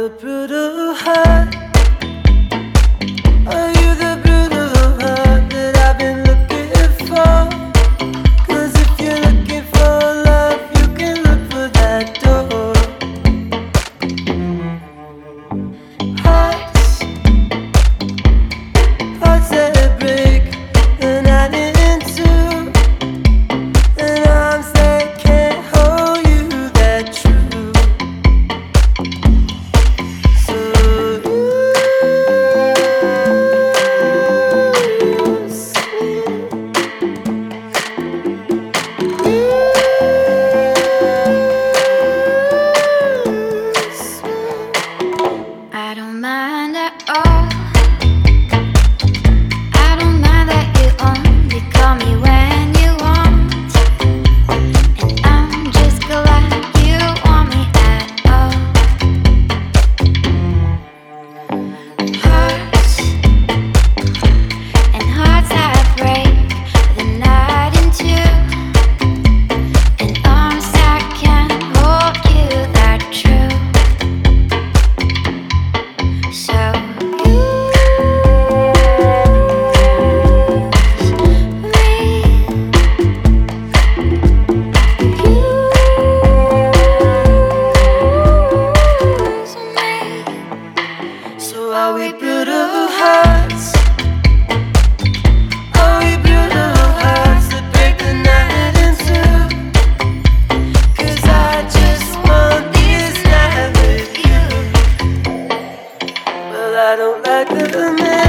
a brutal heart? Are you the brutal heart that I've been looking for? 'Cause if you're looking for love, you can look for that door. Hearts that break the night in two, and arms that can't hold you that true. So I don't mind at all. I don't mind that you only call me when you want, and I'm just glad you want me at all. Hearts and hearts that break the night in two, and arms that can't hold you that true. So So are we brutal hearts? Are we brutal hearts that break the night in two? 'Cause I just want this night with you. Well, I don't like the man.